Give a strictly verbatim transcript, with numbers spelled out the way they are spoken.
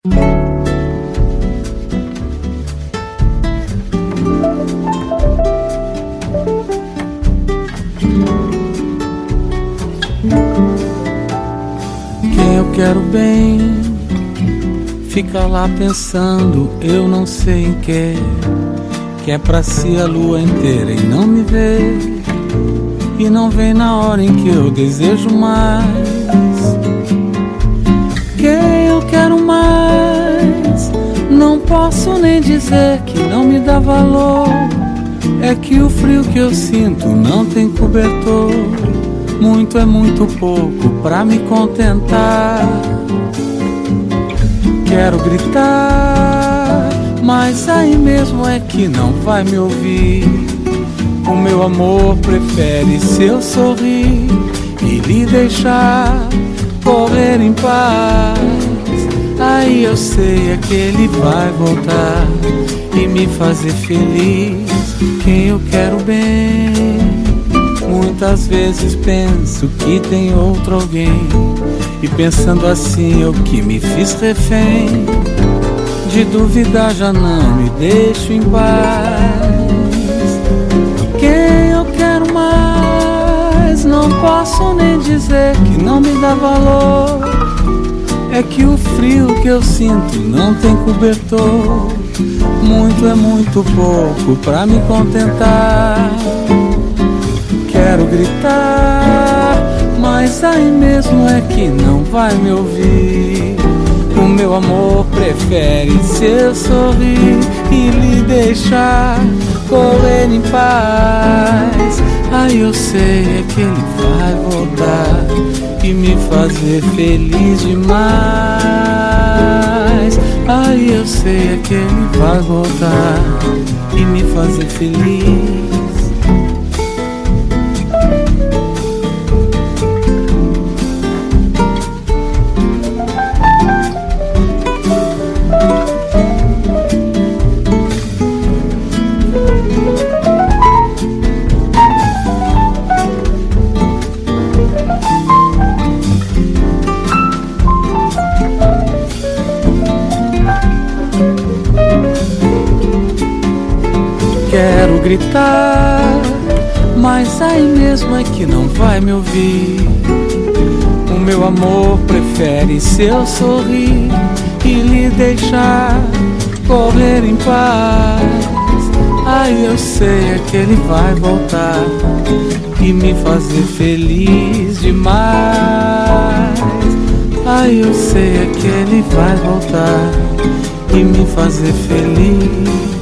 Quem eu quero bem fica lá pensando, eu não sei em que, que é pra si a lua inteira e não me vê, e não vem na hora em que eu desejo mais. Quem eu quero mais, não posso nem dizer que não me dá valor, é que o frio que eu sinto não tem cobertor. Muito é muito pouco pra me contentar. Quero gritar, mas aí mesmo é que não vai me ouvir. O meu amor prefere se eu sorrir e lhe deixar correr em paz. Aí eu sei é que ele vai voltar e me fazer feliz. Quem eu quero bem, muitas vezes penso que tem outro alguém, e pensando assim eu que me fiz refém. De duvidar já não me deixo em paz. Quem eu quero mais, não posso nem dizer que não me dá valor, é que o frio que eu sinto não tem cobertor. Muito é muito pouco pra me contentar. Quero gritar, mas aí mesmo é que não vai me ouvir. O meu amor prefere se eu sorrir e lhe deixar correr em paz. Aí eu sei é que ele vai voltar e me fazer feliz demais. Aí eu sei é que ele vai voltar e me fazer feliz. Quero gritar, mas aí mesmo é que não vai me ouvir. O meu amor prefere se eu sorrir e lhe deixar correr em paz. Aí eu sei é que ele vai voltar e me fazer feliz demais. Aí eu sei é que ele vai voltar e me fazer feliz.